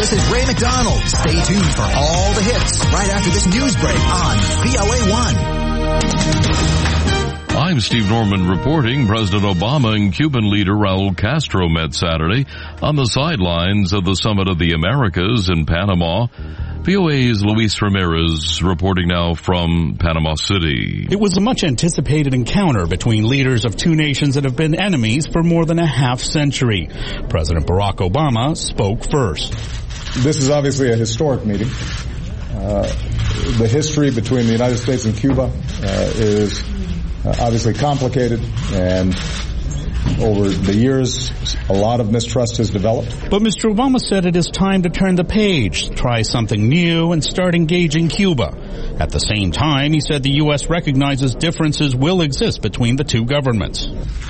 This is Ray McDonald. Stay tuned for all the hits right after this news break on VOA1. I'm Steve Norman reporting. President Obama and Cuban leader Raul Castro met Saturday on the sidelines of the Summit of the Americas in Panama. VOA's Luis Ramirez reporting now from Panama City. It was a much anticipated encounter between leaders of two nations that have been enemies for more than a half century. President Barack Obama spoke first. This is obviously a historic meeting. The history between the United States and Cuba is obviously complicated, and over the years, a lot of mistrust has developed. But Mr. Obama said it is time to turn the page, try something new, and start engaging Cuba. At the same time, he said the U.S. recognizes differences will exist between the two governments.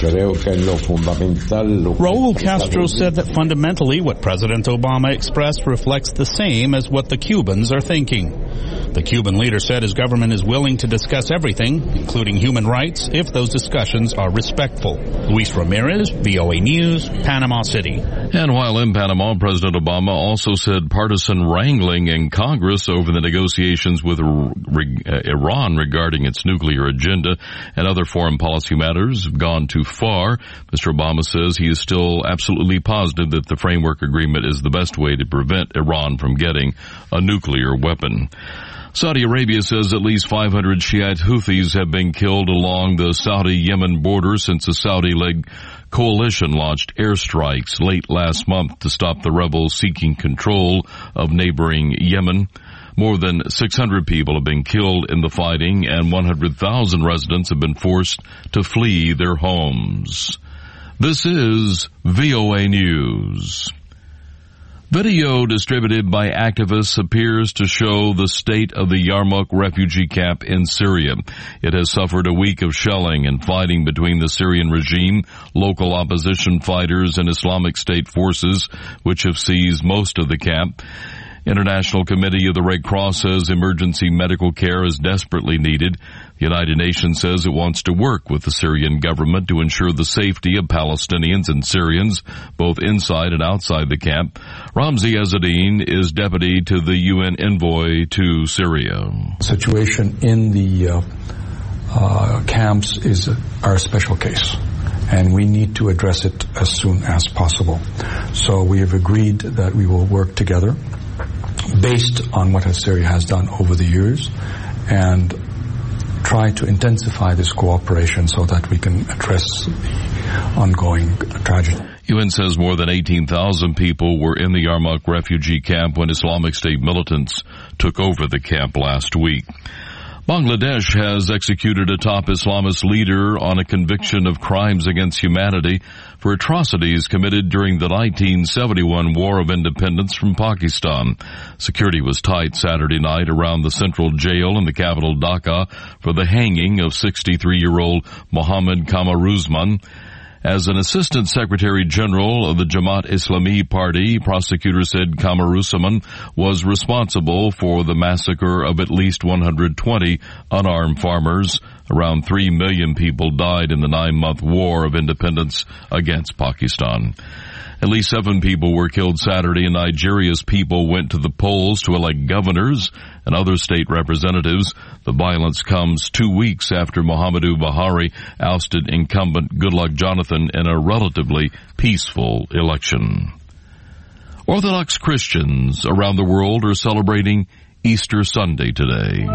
Raul Castro said that fundamentally what President Obama expressed reflects the same as what the Cubans are thinking. The Cuban leader said his government is willing to discuss everything, including human rights, if those discussions are respectful. Luis Ramirez, VOA News, Panama City. And while in Panama, President Obama also said partisan wrangling in Congress over the negotiations with Iran regarding its nuclear agenda and other foreign policy matters have gone too far. Mr. Obama says he is still absolutely positive that the framework agreement is the best way to prevent Iran from getting a nuclear weapon. Saudi Arabia says at least 500 Shiite Houthis have been killed along the Saudi-Yemen border since the Saudi-led coalition launched airstrikes late last month to stop the rebels seeking control of neighboring Yemen. More than 600 people have been killed in the fighting, and 100,000 residents have been forced to flee their homes. This is VOA News. Video distributed by activists appears to show the state of the Yarmouk refugee camp in Syria. It has suffered a week of shelling and fighting between the Syrian regime, local opposition fighters, and Islamic State forces, which have seized most of the camp. International Committee of the Red Cross says emergency medical care is desperately needed. The United Nations says it wants to work with the Syrian government to ensure the safety of Palestinians and Syrians, both inside and outside the camp. Ramzi Azzedine is deputy to the UN envoy to Syria. The situation in the camps is our special case, and we need to address it as soon as possible. So we have agreed that we will work together based on what Syria has done over the years and try to intensify this cooperation so that we can address the ongoing tragedy. UN says more than 18,000 people were in the Yarmouk refugee camp when Islamic State militants took over the camp last week. Bangladesh has executed a top Islamist leader on a conviction of crimes against humanity for atrocities committed during the 1971 War of Independence from Pakistan. Security was tight Saturday night around the central jail in the capital Dhaka for the hanging of 63-year-old Mohammad Kamaruzman. As an assistant secretary general of the Jamaat Islami party, prosecutors said Kamaruzman was responsible for the massacre of at least 120 unarmed farmers. Around 3 million people died in the 9-month war of independence against Pakistan. At least 7 people were killed Saturday, and Nigeria's people went to the polls to elect governors and other state representatives. The violence comes 2 weeks after Muhammadu Buhari ousted incumbent Goodluck Jonathan in a relatively peaceful election. Orthodox Christians around the world are celebrating Easter Sunday today.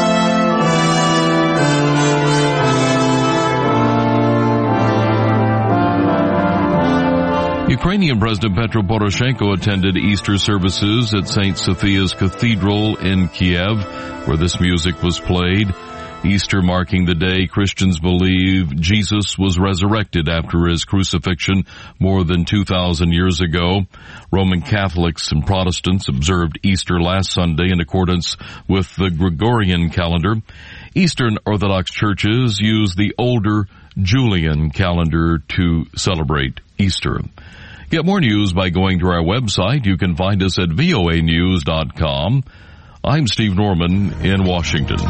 Ukrainian President Petro Poroshenko attended Easter services at St. Sophia's Cathedral in Kiev, where this music was played. Easter marking the day Christians believe Jesus was resurrected after his crucifixion more than 2,000 years ago. Roman Catholics and Protestants observed Easter last Sunday in accordance with the Gregorian calendar. Eastern Orthodox churches use the older Julian calendar to celebrate Easter. Get more news by going to our website. You can find us at voanews.com. I'm Steve Norman in Washington.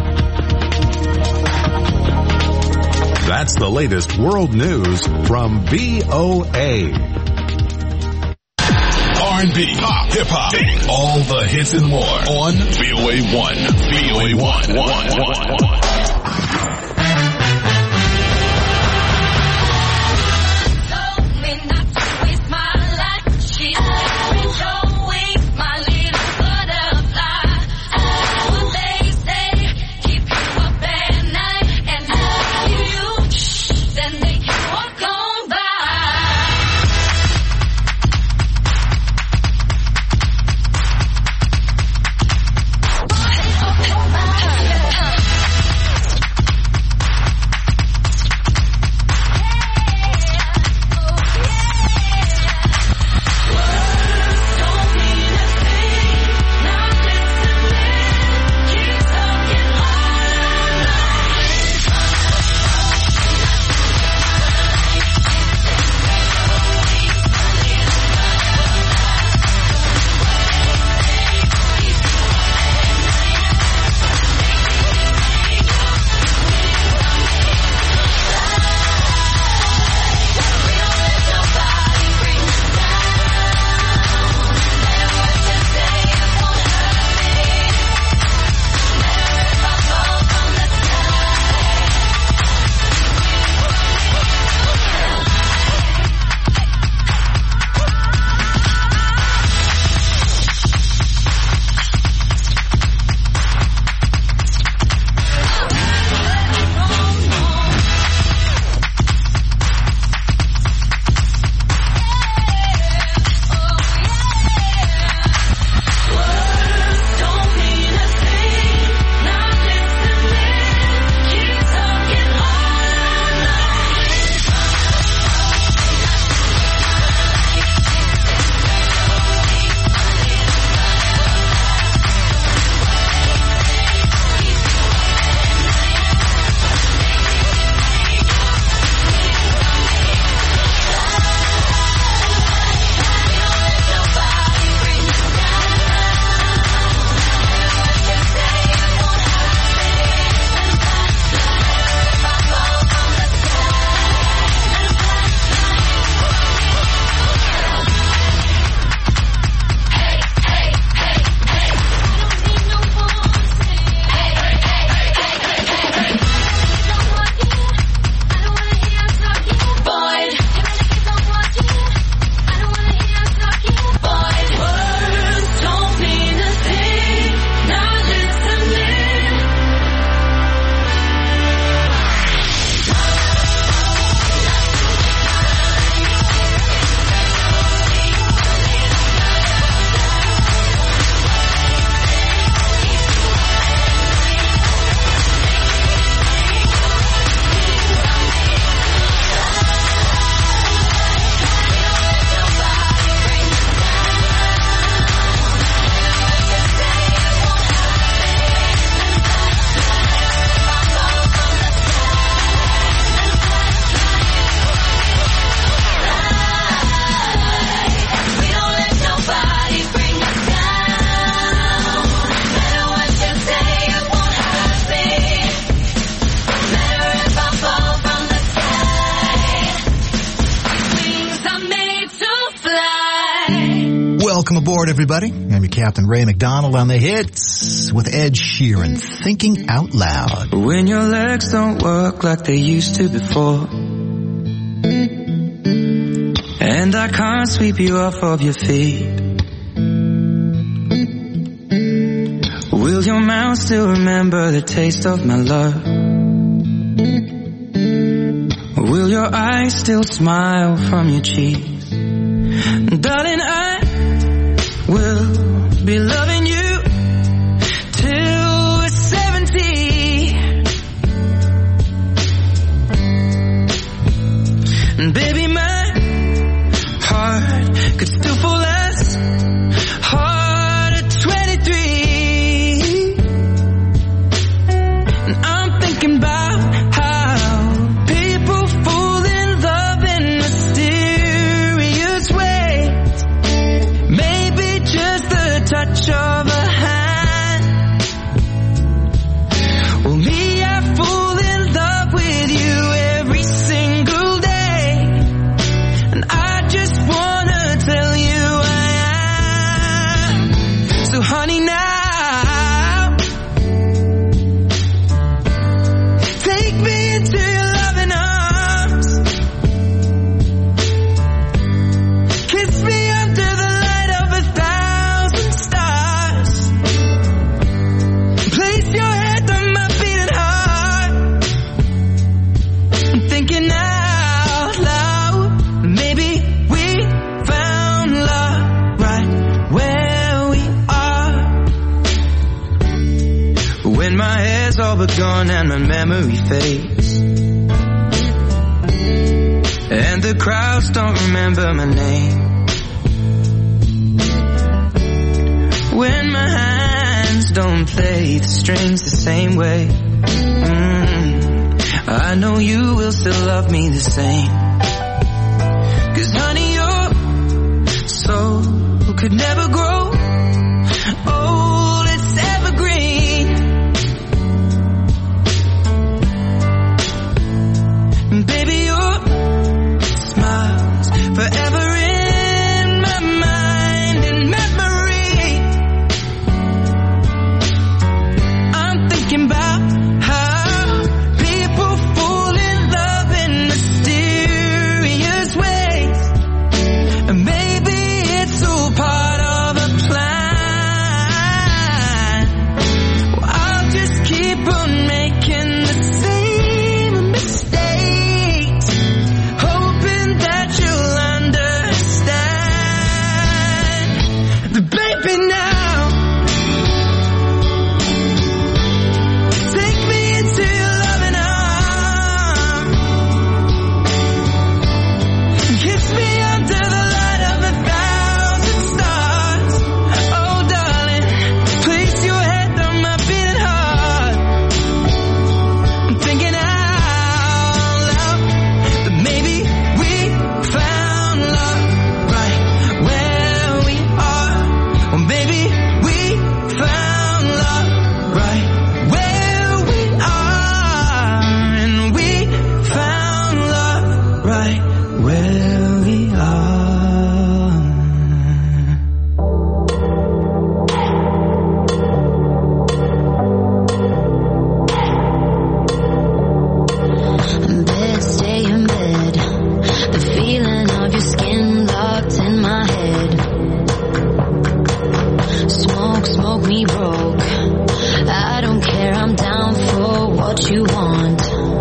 That's the latest world news from VOA. Are R&B, pop, hip-hop, all the hits and more on VOA1. VOA1. Welcome aboard, everybody. I'm your Captain Ray McDonald on the hits with Ed Sheeran, Thinking Out Loud. When your legs don't work like they used to before, and I can't sweep you off of your feet, will your mouth still remember the taste of my love? Will your eyes still smile from your cheeks? Darling, I will be loving you till we're 70. And baby, my heart could still fall as hard at 23. And I'm thinking about how people fall in love in mysterious ways. Maybe just the touch of a hand. Well, me, I fall in love with you every single day. And I just wanna tell you are gone and my memory fades, and the crowds don't remember my name. When my hands don't play the strings the same way, I know you will still love me the same. 'Cause honey, your soul could never grow old, it's evergreen. And baby, your smile's forever in my mind and memory. I'm thinking about how people fall in love in mysterious ways, and maybe it's all part of a plan. Well, I'll just keep on making the same mistakes, hoping that you'll understand. But baby, now take me into your loving arms, kiss me under the light of 1,000 stars. Oh darling, place your head on my beating heart. I'm thinking out loud that maybe we found love right where we are. Or maybe we found love right where we are. And we found love right where we are. Bed, stay in bed. The feeling of your skin locked in my head. Smoke, smoke me broke. I don't care, I'm down for what you want.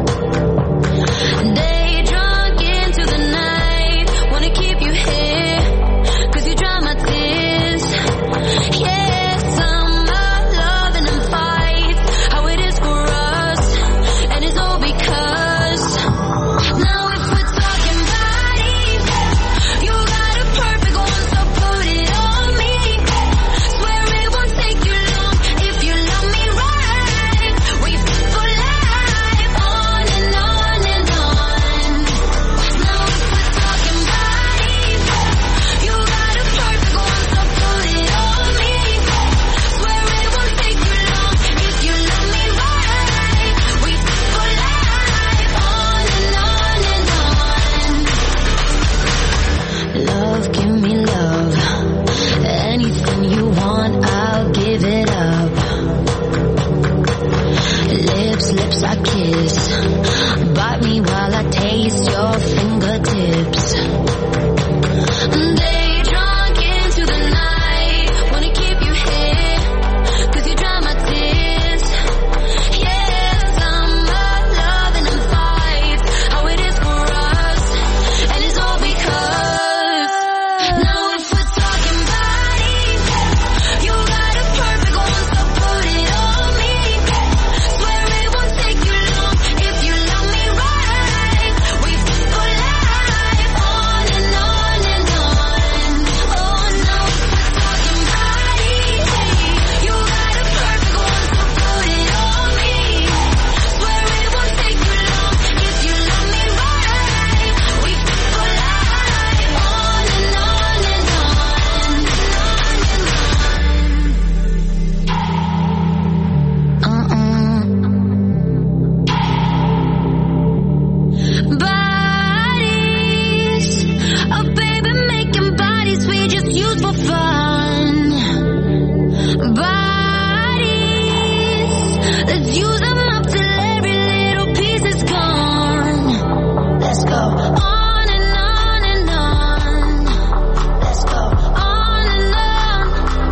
Day drunk into the night. Wanna keep you here, 'cause you dry my tears. Yes, I'm not loving and fight how it is for us, and it's all because now if we're talking bodies, you got a perfect one, so put it on me. Swear it won't take you long if you love me right. We fit for life, on and on and on. Now if we're talking bodies, you got a perfect one, so put it on me. Swear it won't take you long if you love me right. We fit for life, on and on and on. Love, give me love. Anything you want, I'll give it up. Lips, lips I kiss. Bite me while I taste your fingertips. Day drunk into the night. Wanna keep you here, 'cause you dry my tears. Yes, I'm not loving and fight how it is for us, and it's all because now if we're talking bodies, you got a perfect one, so put it on me. Swear it won't take you long if you love me right. We fit for life, on and on and on. Oh, now if we're talking bodies, you got a perfect one, so put it on me. Swear it won't take you long if you love me right. We fit for life, on and on and on. Bodies, oh baby, making bodies we just use for fun. Bodies, let's use them up till every little piece is gone. Let's go on and on and on. Let's go on and on.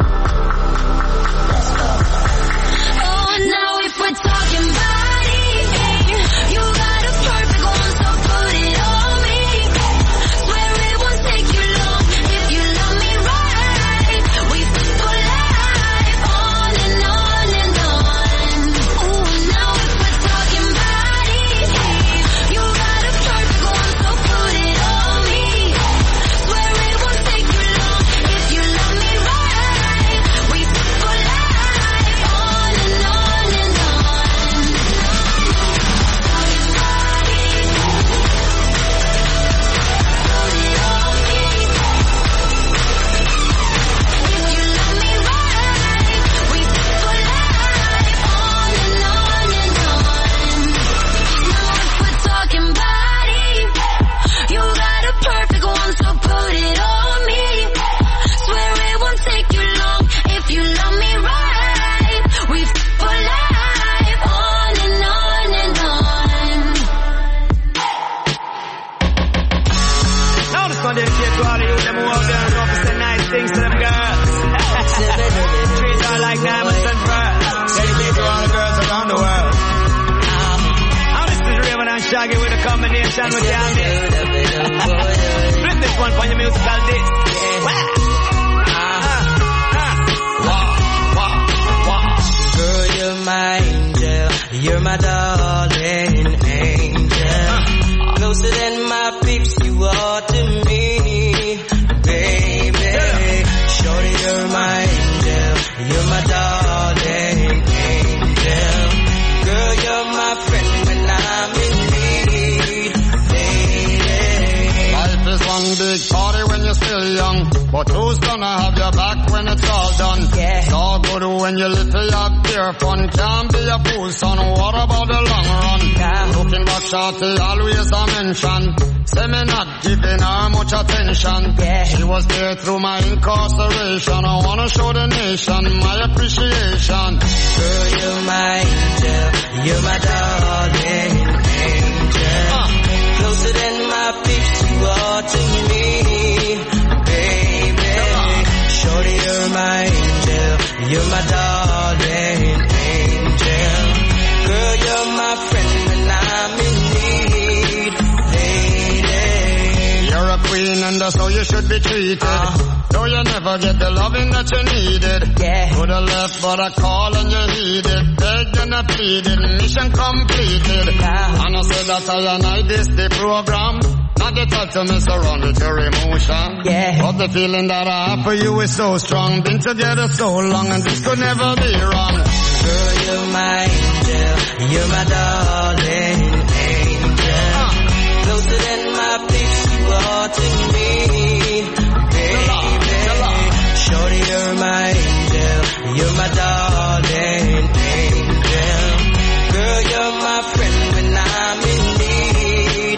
Let's go. Oh, now if we're talking bodies, you got a perfect one, so put it on me. Swear it won't take you long if you love me right. We fit for life, on and on and on. Ooh, station we can't miss. Flip this one for your musical disc. Girl, you're my angel, you're my darling angel. Closer than my peeps, you are to me, baby. Shorty, you're my angel, you're my darling angel. Girl, you're my friend when I'm in need, baby. Life is one big party when you're still young, but who's gonna have your back when it's all done? Yeah. It's all good when you live for your pure fun. Can't be a fool, son. What about the long run? Yeah. Looking back, shorty, always a mention. Say me not giving her much attention. Yeah. She was there through my incarceration. I wanna show the nation my appreciation. Girl, you're my angel, you're my darling angel. Closer than my peeps, you are to me, baby. Shorty, you're my angel, you're my darling angel. Girl, you're my friend when I'm in need, lady. You're a queen and that's how you should be treated. Though you never get the loving that you needed. Yeah. Coulda left but I call and you heeded. Begged and I pleaded, mission completed. And I said that I this the program. Not the type to mess around with your emotion. Yeah. But the feeling that I have for you is so strong. Been together so long and this could never be wrong. Girl, you're my angel, you're my darling angel. Closer than my peeps, you are to me, baby. Shorty, you're my angel, you're my darling angel. Girl, you're my friend when I'm in need,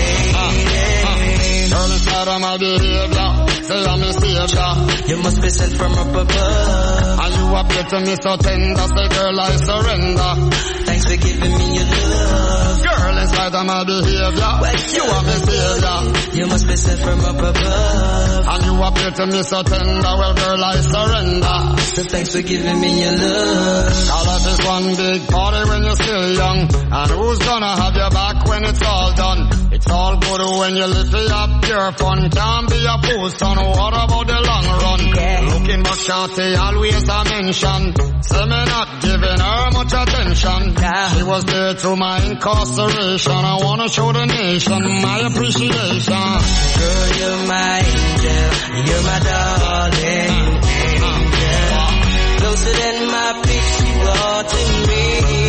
baby. Girl, inside of my behavior, say I'm a savior. You must be sent from up above. And you appear to me so tender, say girl I surrender. Thanks for giving me your love. Girl, inside of my behavior, you are my savior. You must be sent from up above. And you appear to me so tender, well girl I surrender. So thanks for giving me your love. All of this one big party when you're still young. And who's gonna have your back when it's all done? It's all good when you live for your pure fun. Can't be a fool, son. What about the long run? Yeah. Looking back, shorty, always a mention. Say me not giving her much attention. Yeah. She was there through my incarceration. I wanna show the nation my appreciation. Girl, you're my angel, you're my darling angel. Closer than my peeps, you are to me,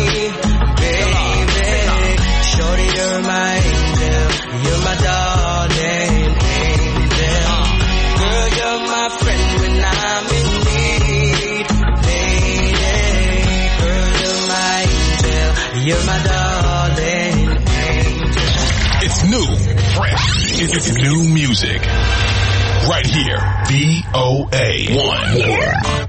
baby. Shorty, you're my angel, you're my darling angel. Girl, you're my friend when I'm in need, lady. Girl, you're my angel, you're my darling angel. It's new, fresh. It's new music. Right here. VOA1.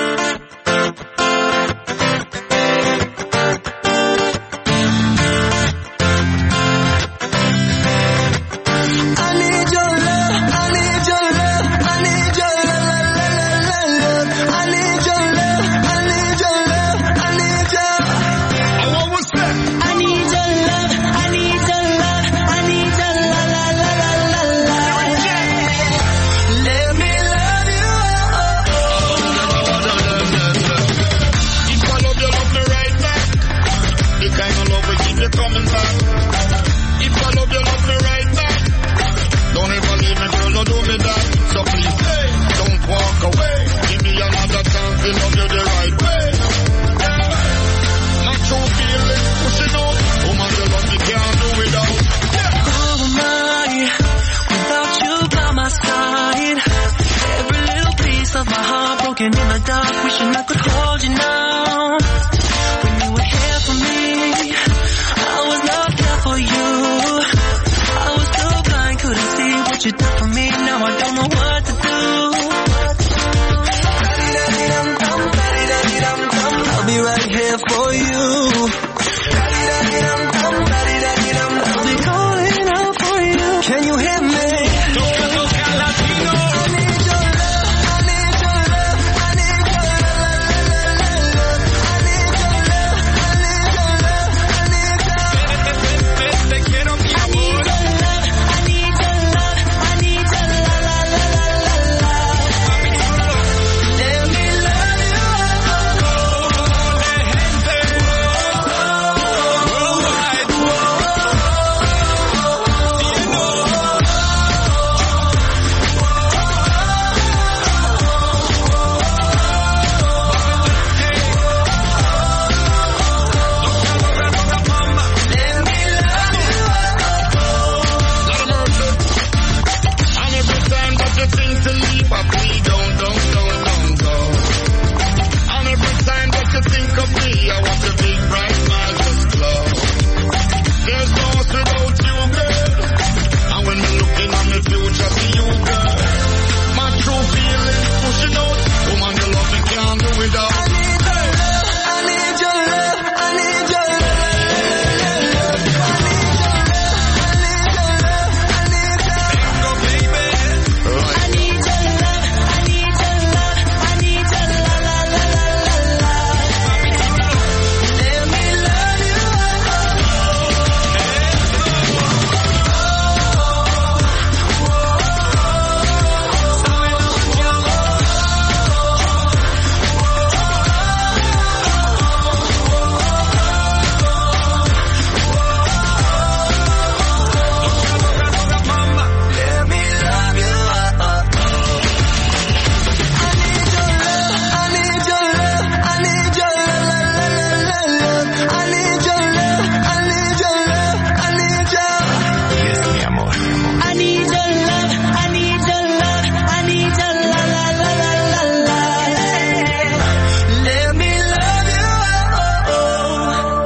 In the dark, wishing I could hold you now. When you were here for me, I was not there for you. I was so blind, couldn't see what you did for me. Now I don't know what to do. I'll be right here for you. I'll be calling out for you. Can you hear me?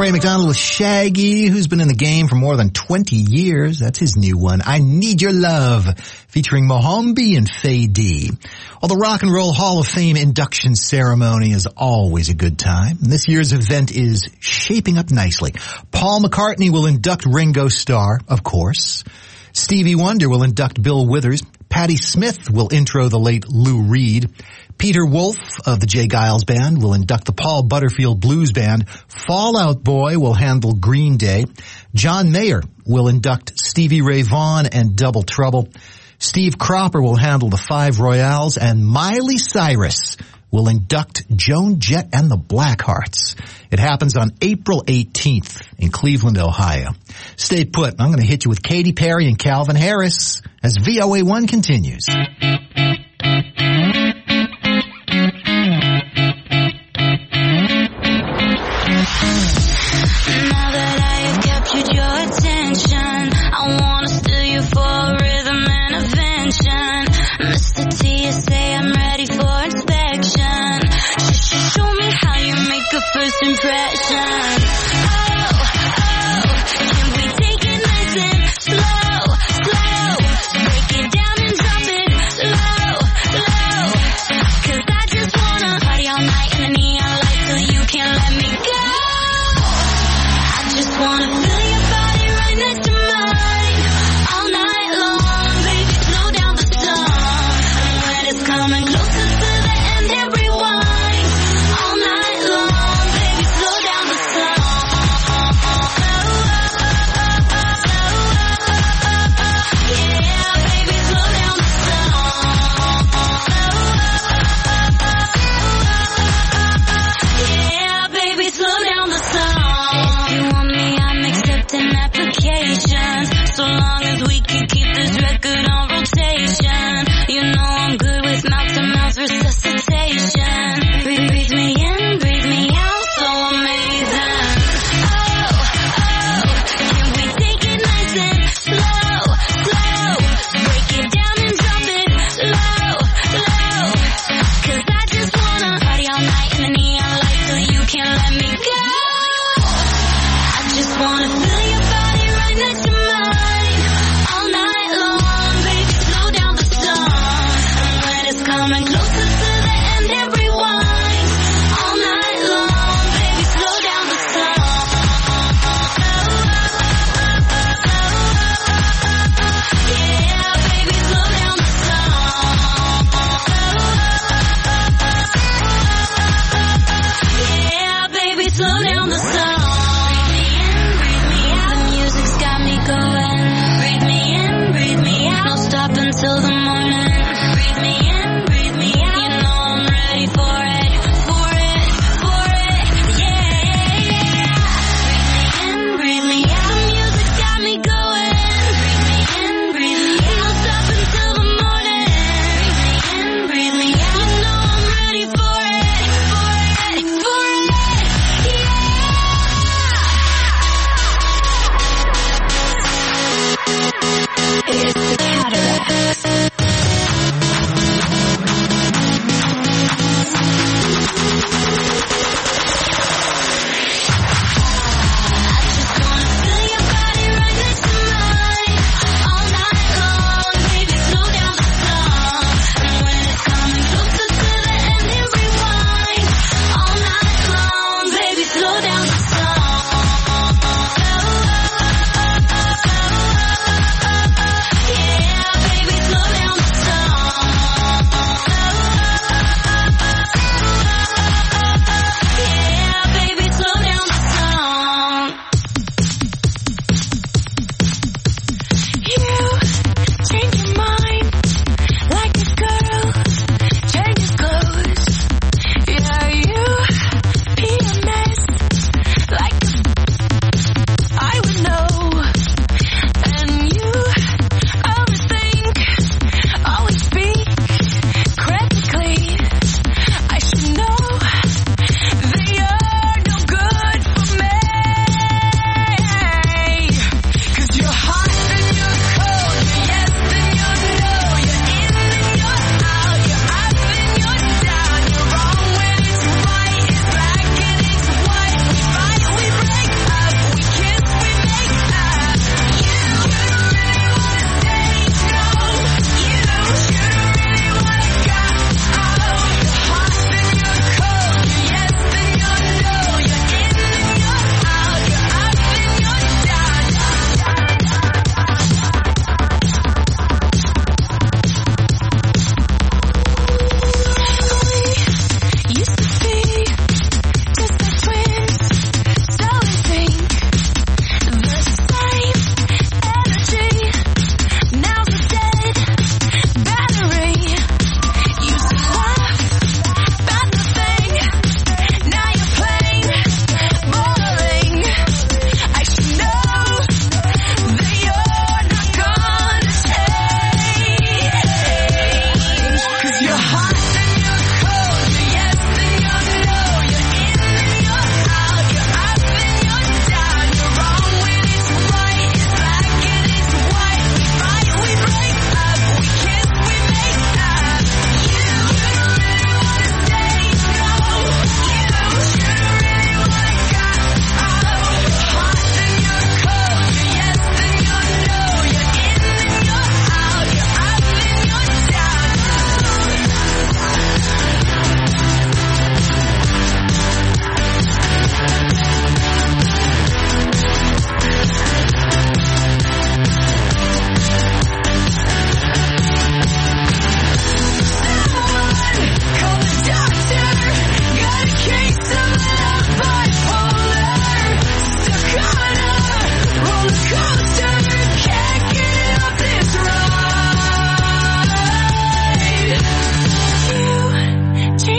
Ray McDonald with Shaggy, who's been in the game for more than 20 years. That's his new one, I Need Your Love, featuring Mohombi and Faye D. Well, the Rock and Roll Hall of Fame induction ceremony is always a good time. And this year's event is shaping up nicely. Paul McCartney will induct Ringo Starr, of course. Stevie Wonder will induct Bill Withers. Patti Smith will intro the late Lou Reed. Peter Wolf of the Jay Giles Band will induct the Paul Butterfield Blues Band. Fall Out Boy will handle Green Day. John Mayer will induct Stevie Ray Vaughan and Double Trouble. Steve Cropper will handle the Five Royales, and Miley Cyrus will induct Joan Jett and the Blackhearts. It happens on April 18th in Cleveland, Ohio. Stay put. I'm going to hit you with Katy Perry and Calvin Harris as VOA1 continues. Now that I have captured your attention, I wanna steal you for a rhythm intervention. Mr. TSA, I'm ready for inspection. Show me how you make a first impression. Can we take it nice and slow, slow? Break it down and drop it low, low. 'Cause I just wanna party all night in the neon lights till you can't let me go. Just wanna feel your body right next to mine all night long, baby, slow down the song. And when it's coming closer to the end, hit rewind all night long, baby, slow down the song. Yeah, baby, slow down the song. Yeah, baby, slow down the song. Accepting applications, so long as we can keep this record on rotation. You know I'm good with mouth-to-mouth resuscitation. Breathe me in, breathe me out, so amazing. Can we take it nice and slow, slow? Break it down and drop it low, low. 'Cause I just wanna party all night in the neon lights till you can't let me go. Just wanna feel your body right next to mine all night long, baby, slow down the song. And when it's coming closer to the end, hit rewind all night long, baby, slow down the song. Yeah, baby, slow down the song. Yeah, baby, slow down the song. Breathe me in, breathe me out. No stop until the morning. Breathe me in, breathe me out. You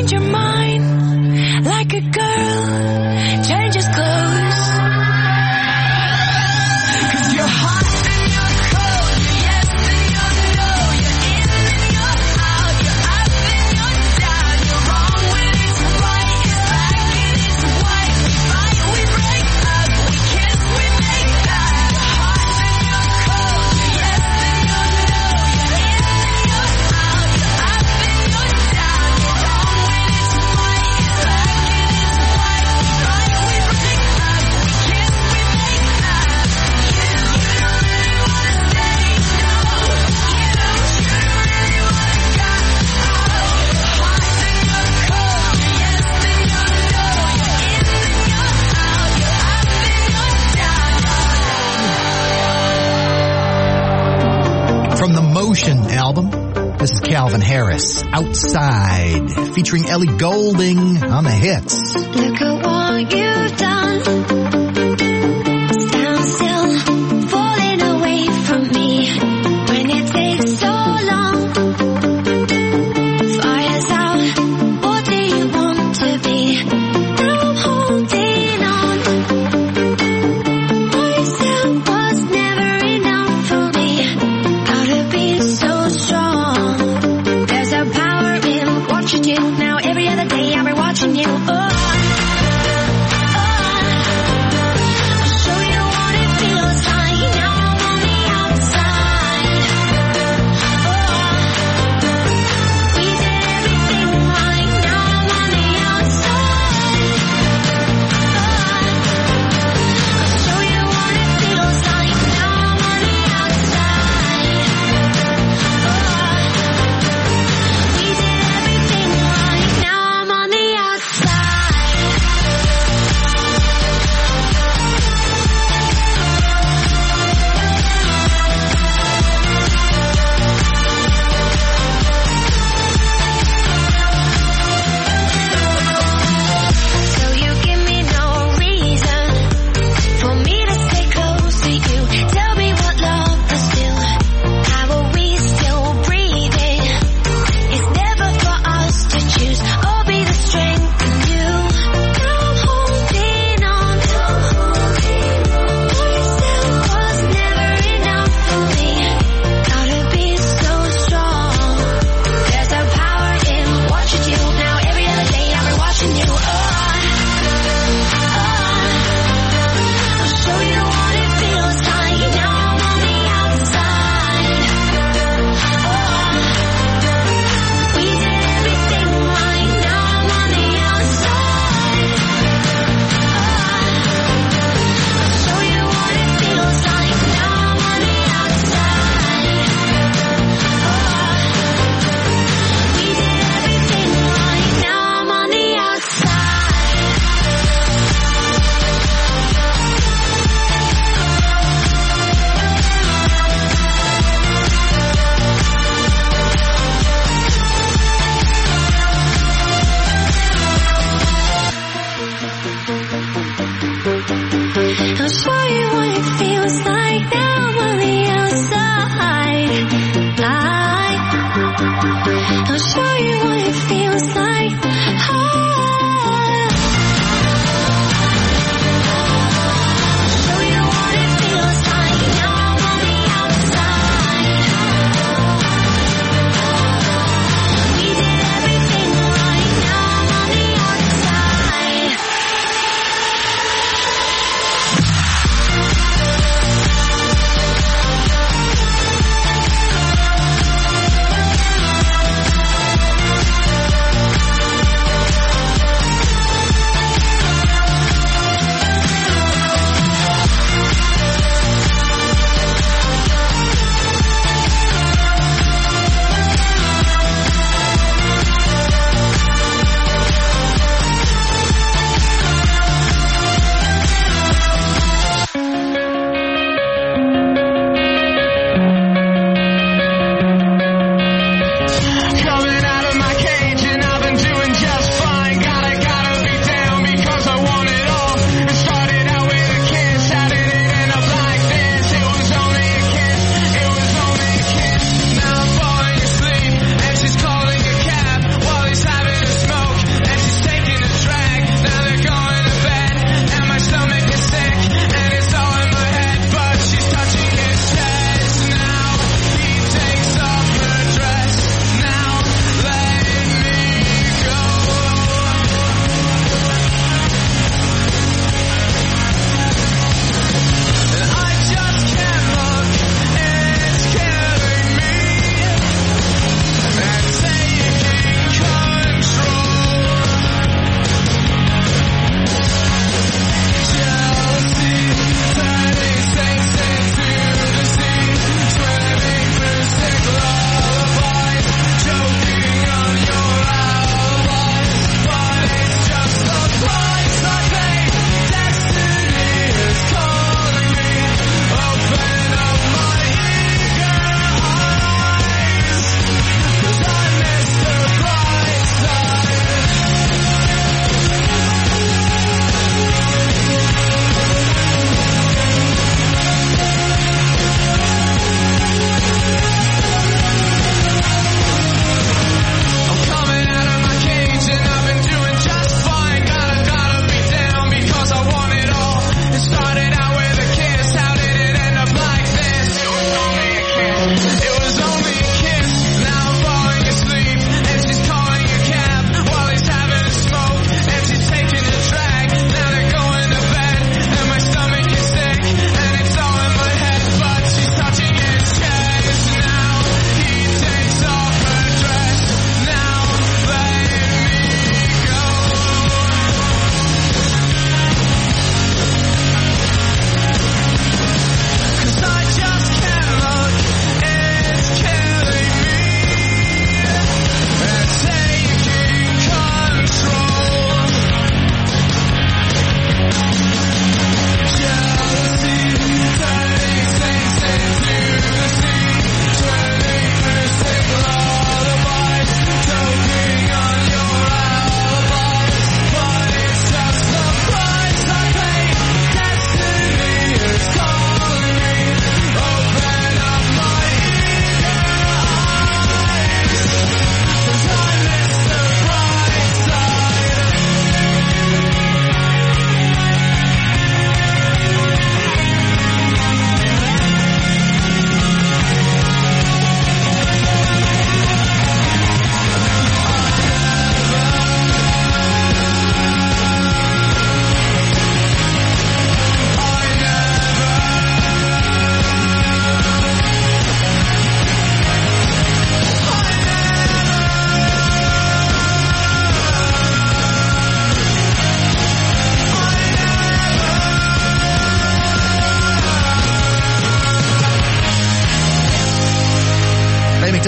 change your mind like a girl changes clothes. 'Cause you're hot and you're cold, you're yes and you're no, you're in and you're out, you're up and you're down, you're wrong when it's right, it's black and it's white, we fight, we break up, we kiss, we make back. You're hot and you're cold, you're yes and you're no, you're in and you're out, you're up and you're down, you're wrong when it's right, it's black and it's white, we fight, we break up, we kiss, we make back. You don't really wanna say no, you really wanna go out. Hot and you're cold, you're yes and you're no, you're in and you're out, you're up and you're down. From the Motion album, this is Calvin Harris, Outside, featuring Ellie Goulding on the hits. Look at what you've done. Stand still, falling away from me. When it takes so long, fire's out. What do you want to be? Now I'm holding on. What you said was never enough for me. How to be so strong. There's a power in what you do. Now every other day I'll be watching you. We did everything right.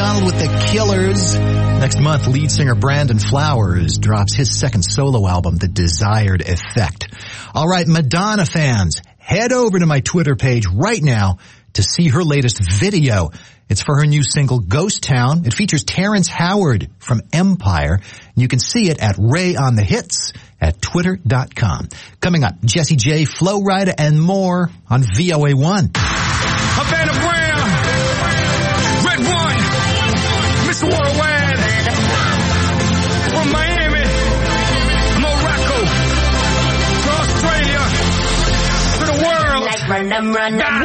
McDonald with the Killers. Next month, lead singer Brandon Flowers drops his second solo album, The Desired Effect. All right, Madonna fans, head over to my Twitter page right now to see her latest video. It's for her new single, Ghost Town. It features Terrence Howard from Empire. You can see it at Ray on the Hits at twitter.com. Coming up, Jesse J, Flo Rida, and more on VOA1. Havana Brown, Red One, Mr. Worldwide, from Miami, Morocco, to Australia, to the world. Like run them.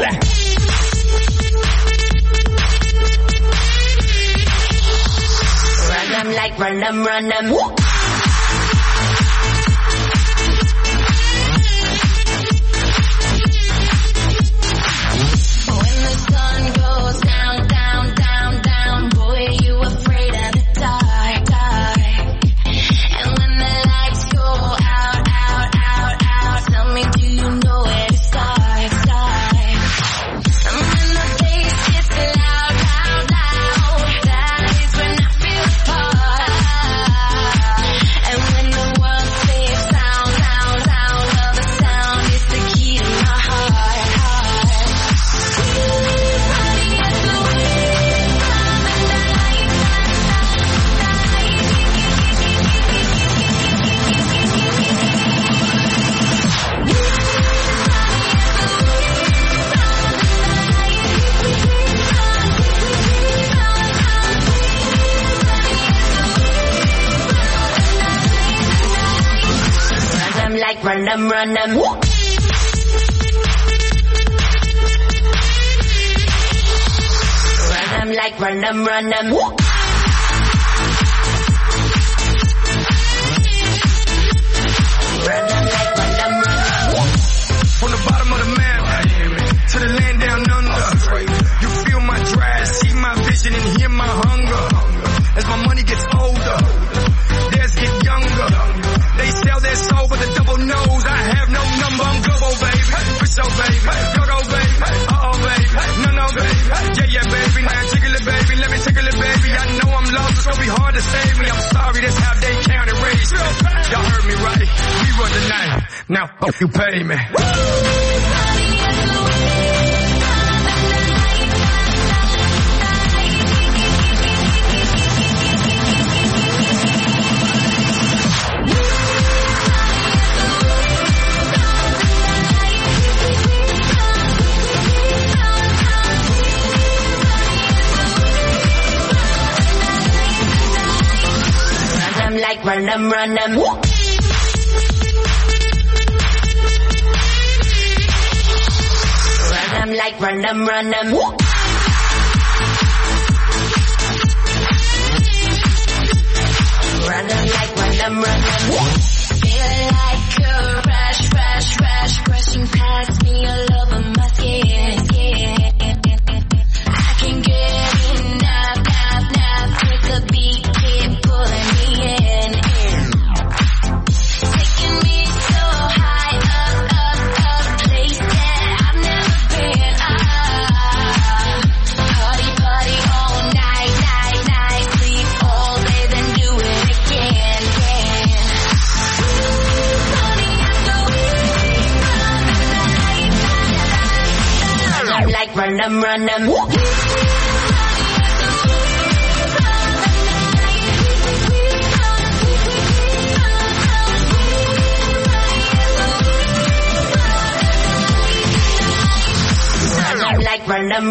Like run them. When the sun goes down, down, down, down, boy, you afraid of the dark. And when the lights go out, out, out, out, tell me, do you know where to start? And when the bass gets loud, loud, loud, that is when I feel apart. And when the world says sound, sound, sound, well, the sound is the key to my heart. Like run them. Run them like run them. From the bottom of the map to the land down under, you feel my drive, see my vision, and hear my hunger. As my money gets older, theirs get younger. They sell their soul with a double nose. I have no number, I'm global, baby. For sure, baby. Go, baby. Uh-oh, baby. No, baby. Yeah, baby. Now jiggle it, baby. Let me tickle it, baby. I know I'm lost, it's gonna be hard to save me. I'm sorry, that's how they count and raise me. Y'all heard me right. We run the night. Now, you pay me. Like run them. Run them like run them. Run them like run them. Feel like a rush, rushing past me all over my skin. I can get enough, with the beat keep pulling me in. Taking me so high up, place that I've never been. Party all night, sleep all day, then do it again. Like run them. Like run them.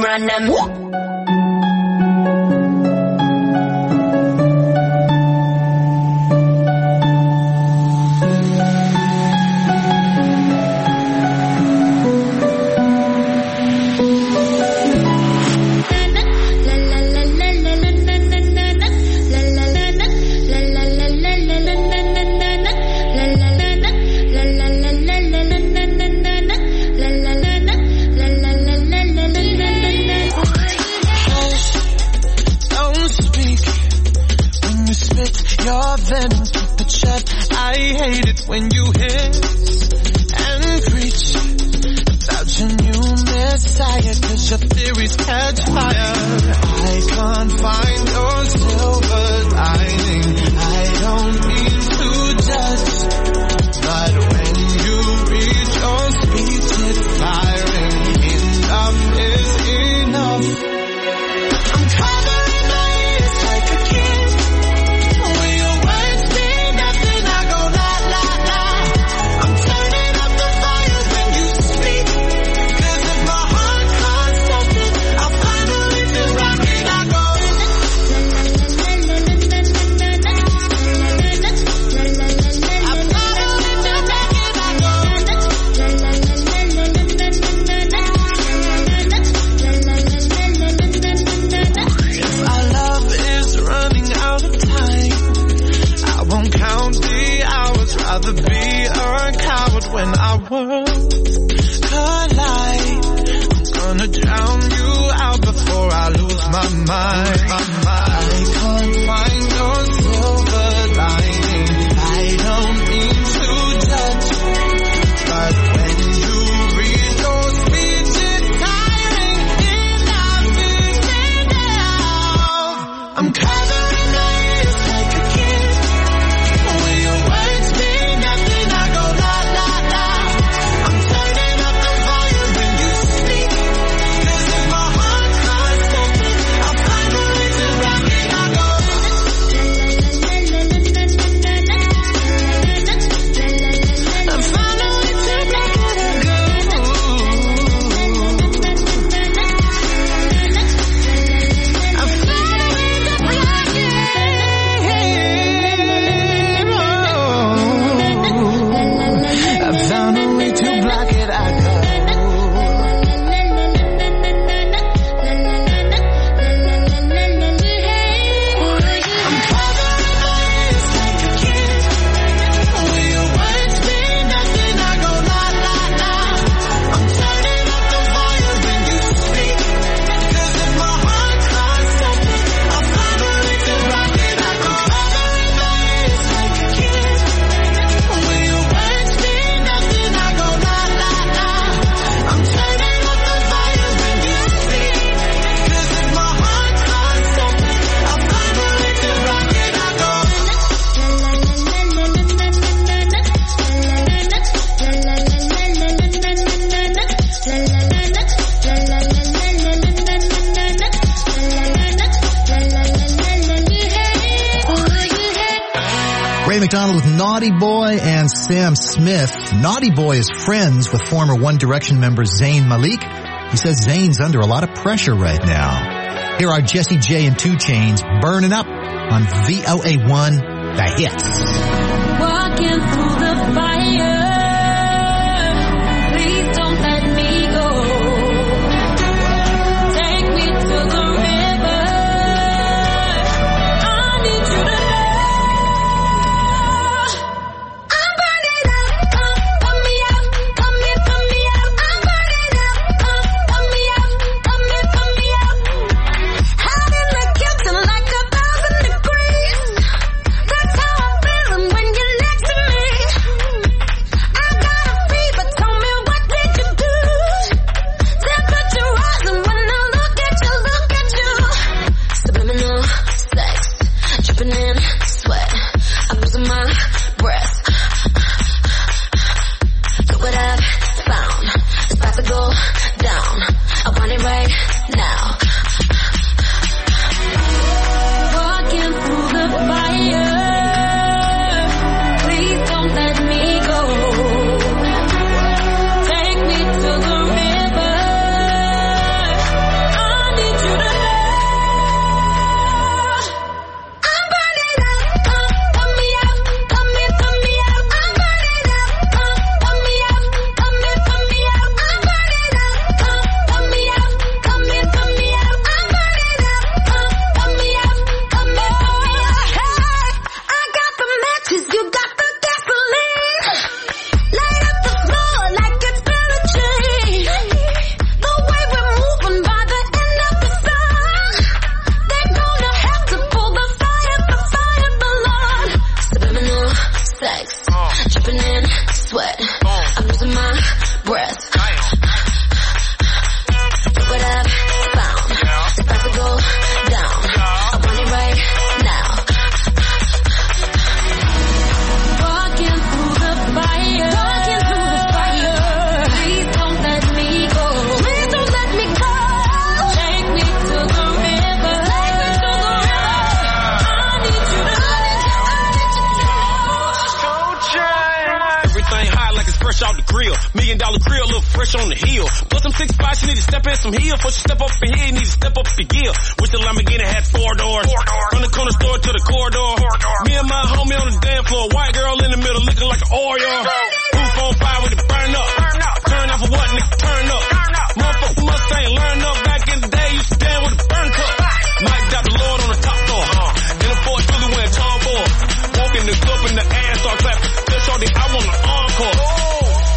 When you hiss and preach about your new messiah, 'cause your theories catch fire. I can't find when our worlds collide. I'm gonna drown you out before I lose my mind. I can't find your silver lining. I don't mean to judge, but when you read those speeches tiring enough is enough. I'm covering my ears like a kid. When your words mean nothing, I go la la la. I'm turning up the volume when you speak. 'Cause if my heart can't stop it, I'll find a way to rock it. I go. I'll find a way to rock it. I go. I'll find a way to rock it. I found a way to block it, I go. I'm covering my ears like a kid. When your words mean nothing, I go la la la. I'm turning up the volume when you speak. 'Cause if my heart can't stop it, I'll find a way to rock it, I go. Covering my ears like a kid. When your words mean nothing, I go la la la. I'm turning up the volume when you speak. 'Cause if my heart can't stop it, I'll find a way to rock it, I go. Ray McDonald with Naughty Boy and Sam Smith. Naughty Boy is friends with former One Direction member Zayn Malik. He says Zayn's under a lot of pressure right now. Here are Jessie J and 2 Chainz burning up on VOA1, The Hits. Walking through the fire, please don't let me go. Take me to the river, I need you to know. I'm burning up, put me out, put me out. I'm burning up, put me out, put me out. Hot in the kitchen like 1,000 degrees. That's how I'm feeling when you're next to me. I got a fever, tell me what did you do? Temperature rising when I look at you. Subliminal sex, dripping in sweat. I'm losing my breath. Look what I've found. It's about to go down. I want it right now. Walking through the fire, please don't let me go. Take me to the river, I need you to know. I'm burning up, put me out, put me out. I'm burning up, put me out, put me out. I'm burning up, put me out, put me out. I'm burning up, put me out, put me out. I got the matches, you got the gasoline. Light up the floor like it's been a chain. The way we're moving by the end of the song, they're gonna have to pull the fire, the Lord. Subliminal sex, dripping in sweat. I'm losing my breath. Look what I've found. It's about to go down. I want it right now. Walking through the fire. Please don't let me go. Take me to the river. I need you to Everything hot like it's fresh out the grill. $1 million grill, look fresh on the hill. Plus some 6'5", you need to step in some heel. Before you step up in here, you need to step up your gear. Wish the Lamborghini had 4 doors. From the corner store to the corridor. Me and my homie on the dance floor. White girl in the middle looking like an Oreo. Roof on fire with it burn up. Turn off for what, nigga, turn up. Motherfucker Mustang learn up. Back in the day, used to stand with a burn cup. Might drop the Lord on the top floor. In a Ford Philly wearing Tom Ford. Walking the club in the ass, start clapping. Tell Shorty I want an encore.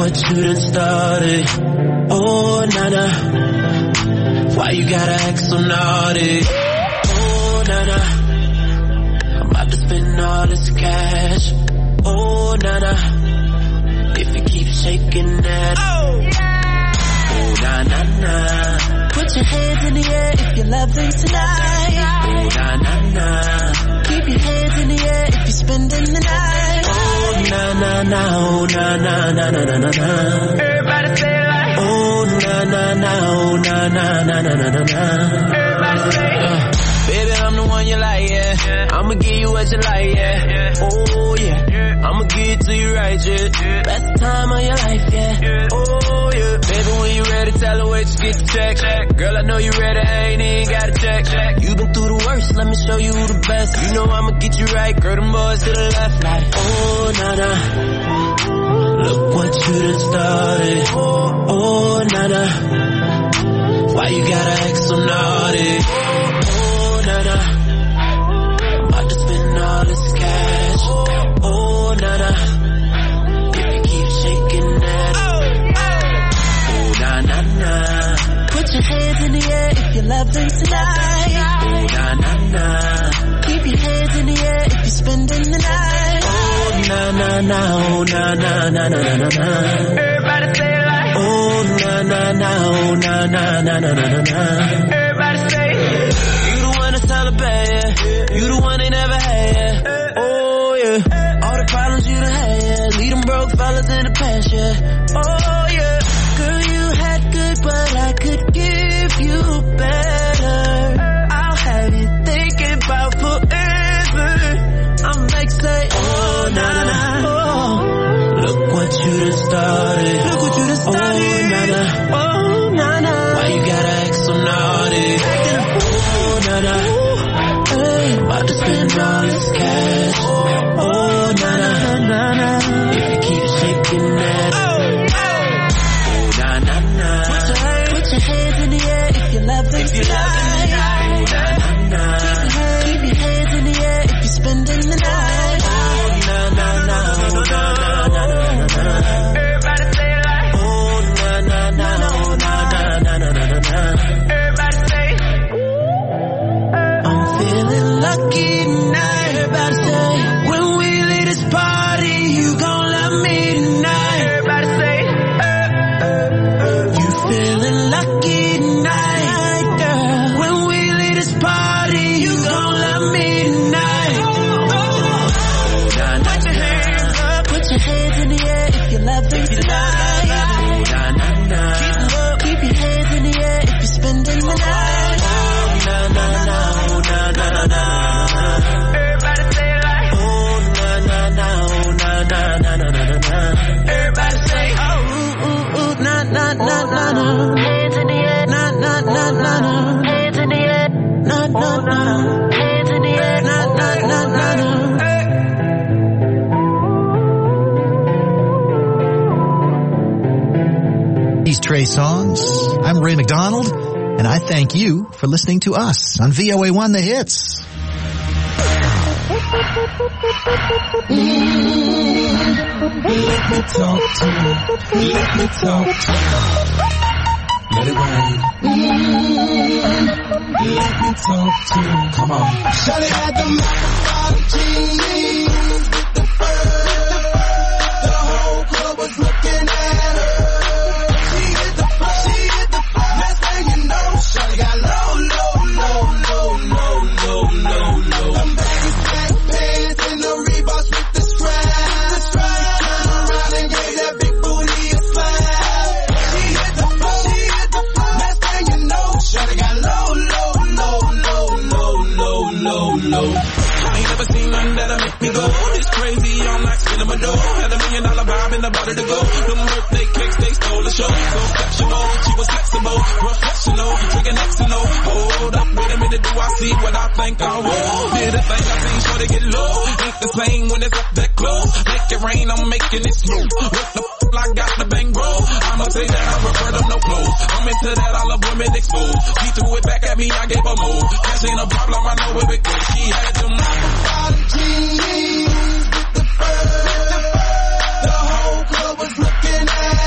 what you done started. Oh, nana, why you gotta act so naughty? Oh, nana, I'm about to spend all this cash. Oh, nana, if you keep shaking that. Oh, na na na. Put your hands in the air if you're loving tonight. Oh, na na na. Keep your hands in the air if you're spending the night. Oh, na na na. Oh, na na na na na na na. Everybody say it like. Oh, na na na. Oh, na na na na na na na. Everybody say it. Baby, I'm the one you like, yeah. I'ma give you what you like, yeah. Oh, yeah. I'ma give it to you right, yeah. Best time of your life, yeah. Oh, yeah. Baby, when you ready, tell her where you get the check. Girl, I know you ready, I ain't even got a check. You been through the worst, let me show you who the best. You know I'ma get you right, girl, them boys to the left, like. Oh, nana, look what you done started. Oh, nana, why you gotta act so naughty? Nana, I'm about to spend all this cash. Oh, nana, if you keep shaking that. Oh, na na na. Put your hands in the air if you're loving tonight. Oh, na na na. Keep your hands in the air if you're spending the night. Oh, na na na. Oh, na na na na na na na. Everybody say it like. Oh, na na na. Oh, na na na na na na na. Everybody say it. Celebrate, yeah. You the one they never had, yeah. Oh, yeah. All the problems you done had, yeah. Leave them broke fellas in the past, yeah. Oh, yeah. Girl, you had good, but I could give you better. I'll have you thinking about forever. I'm like, say, oh, nah, oh. Look what you done started. Look what you done started. Oh, nah, oh, nah. Why you gotta act so naughty? Oh, nah. About to spend all this cash. Oh, na na na. If you keep shaking that. Oh, na na na. Put your hands in the air if you love it tonight. Oh, na na na. Keep your hands in the air if you're spending the night. Oh, na na na. Oh, na na na na. Everybody say it like. Oh, na na na. Oh, na na na na na na. Everybody say. I'm feeling lucky tonight. Everybody say, when we leave this party, you gon' love me tonight. Everybody say, you feeling lucky tonight, girl. When we leave this party, you gon' love me tonight. Put your hands up, put your hands in the air if you love me tonight. Keep your hands in the air if you're spending the night. Na na na, na na na. Everybody say it like. Oh na na na, oh na na na na na na. Everybody say oh ooh ooh na na na na na. Hands in the air, na na na na na. Hands in the air, na na na. Hands in the air, na na na na na. These Trey songs. I'm Ray McDonald, and I thank you for listening to us on VOA1 The Hits. Let me talk to you. Let me talk to you. Let it rain. Let me talk to you. Come on. Shawty had the microphone jeans with the fur. The whole club was looking at her. She hit the floor. Next thing you know, shawty got low, low, low, low, low, low, low, low. Them baggy black pants and the Reeboks with the straps. Turn around and gave that big booty a slap. She hit the floor. Next thing you know, shawty got low, low, low, low, low, low, low, low. I ain't never seen nothing that'll make me go. It's crazy, I'm like spinning my dough. Had $1 million vibe in the body to go. Them birthday cakes, they stole the show. So exceptional, she was flexible, professional, drinking Xano. Hold up, wait a minute, do I see what I think I will? Did a thing I seen, sure to get low. Ain't the same when it's up that close. Make it rain, I'm making it smooth. What the I got the bang bro. I'ma say that I prefer them no clothes. I'm into that, I love women exposed. She threw it back at me, I gave her more. Cash ain't a problem, I know it because she had them bottom jeans with the fur. The whole club was looking at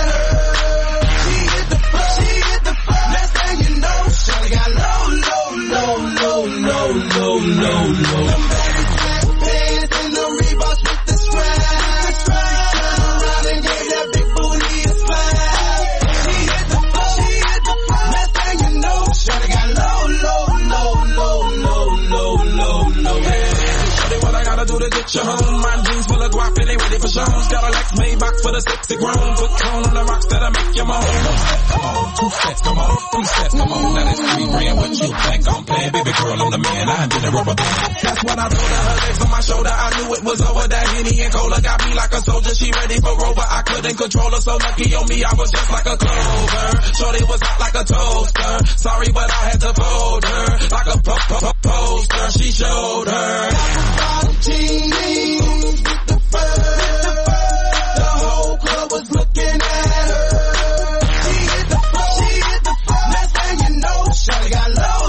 Maybach for the sexy grown. Put tone on the rocks that'll make you moan. Come on, 2 steps, come on, 3 steps, come on. Now let's be grand. What you think I'm playing? Baby girl, I'm the man. I did a rubber band. That's when I told her, her legs on my shoulder. I knew it was over. That Henny and Cola got me like a soldier. She ready for Rover. I couldn't control her. So lucky on me, I was just like a clover. Shorty was hot like a toaster. Sorry, but I had to fold her like a poster. She showed her. Jeans with the fur. The whole club was looking at her. She hit the floor. Next thing you know, shawty got low.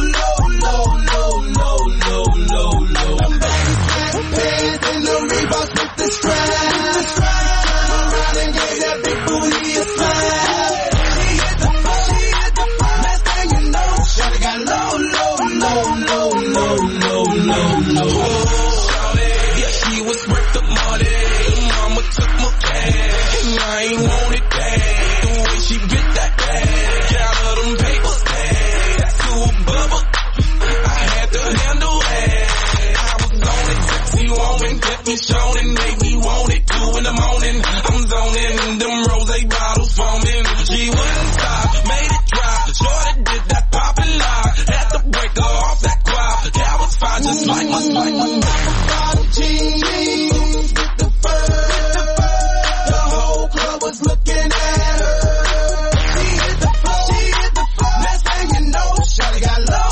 Them baggy sweatpants and the Reeboks with the straps. Turned around and gave that big booty a slap. She hit the floor. Next thing you know, shawty got low. She was worth the money. Mama took my cash. I ain't want it bad. The way she bit that ass. Got all them papers bad. That's to a bubble. I had to handle that. I was on it. Sexy woman kept me shown and made me want it. 2 in the morning. I'm zoning. Them rose bottles foaming. She wouldn't stop. Made it drop. Shorty did that pop and lock. Had to break her off that quad. That was fine just like my jeans with the fur. The whole club was looking at her. She hit the floor. Next thing you know, shawty got low.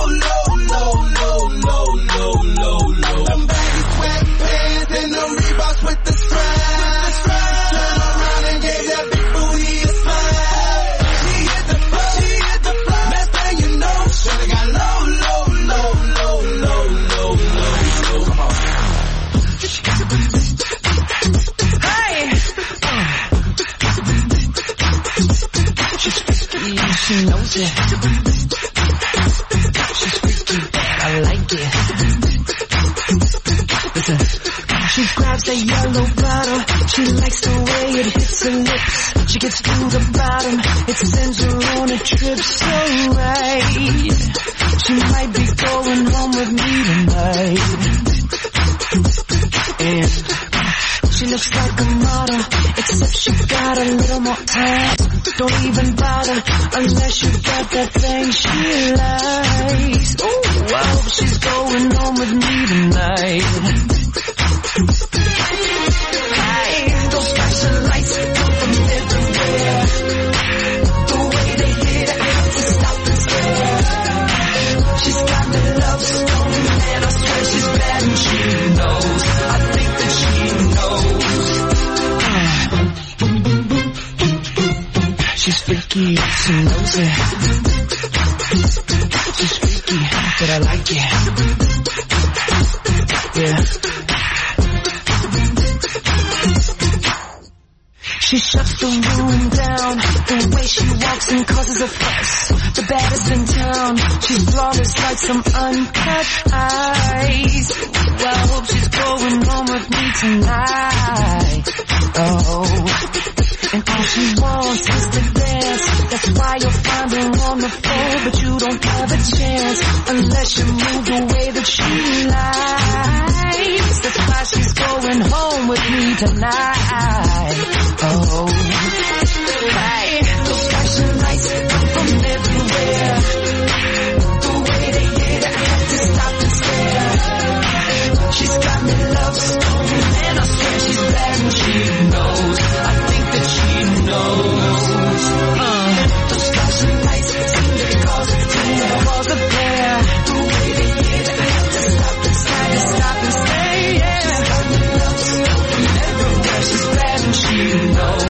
Them baggy sweatpants and the Reeboks with the straps. Turned around and gave that big booty a slap. She hit the floor. Next thing you know, shawty got low. She knows it. She's freaky, I like it. Listen. She grabs a yellow bottle. She likes the way it hits her lips. She gets to the bottom. It sends her on a trip so right. She might be going home with me tonight. And she looks like a model, except she got a little more ass. Don't even bother unless you got that thing she likes. Ooh, I hope she's going home with me tonight. Hey, those flashing lights come from everywhere. The way they hit it, I have to stop and stare. She's got the love stone, and I swear she's bad and she knows. I think that she knows. She's freaky, she knows it. She's freaky, but I like it. Yeah. She shuts the room down. The way she walks and causes a fuss. The baddest in town. She's flawless like some uncut ice. Well, I hope she's going home with me tonight. Oh. And all she wants is to dance. That's why you'll find her on the floor, but you don't have a chance unless you move the way that she likes. That's why she's going home with me tonight.